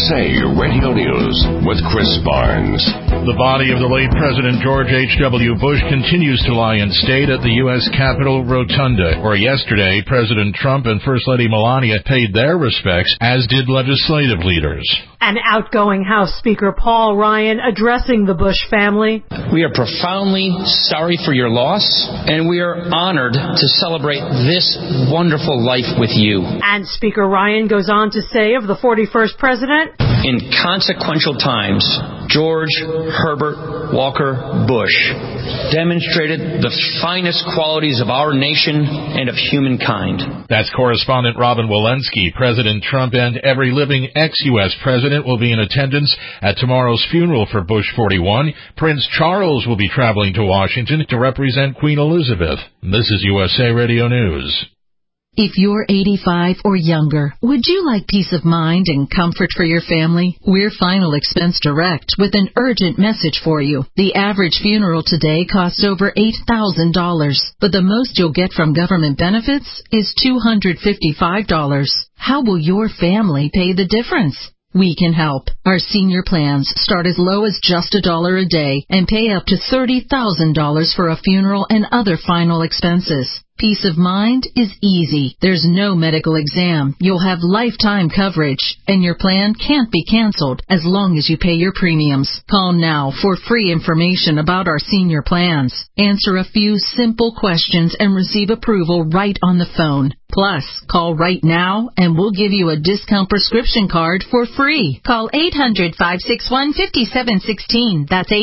USA Radio News with Chris Barnes. The body of the late President George H.W. Bush continues to lie in state at the U.S. Capitol Rotunda, where yesterday President Trump and First Lady Melania paid their respects, as did legislative leaders. An outgoing House Speaker Paul Ryan addressing the Bush family. We are profoundly sorry for your loss, and we are honored to celebrate this wonderful life with you. And Speaker Ryan goes on to say of the 41st president, in consequential times, George Herbert Walker Bush demonstrated the finest qualities of our nation and of humankind. That's correspondent Robin Walensky. President Trump and every living ex-U.S. president will be in attendance at tomorrow's funeral for Bush 41. Prince Charles will be traveling to Washington to represent Queen Elizabeth. This is USA Radio News. If you're 85 or younger, would you like peace of mind and comfort for your family? We're Final Expense Direct with an urgent message for you. The average funeral today costs over $8,000, but the most you'll get from government benefits is $255. How will your family pay the difference? We can help. Our senior plans start as low as just $1 a day and pay up to $30,000 for a funeral and other final expenses. Peace of mind is easy. There's no medical exam. You'll have lifetime coverage, and your plan can't be canceled as long as you pay your premiums. Call now for free information about our senior plans. Answer a few simple questions and receive approval right on the phone. Plus, call right now and we'll give you a discount prescription card for free. Call 800-561-5716. That's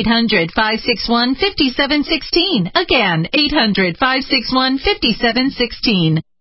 800-561-5716. Again, 800-561-5716.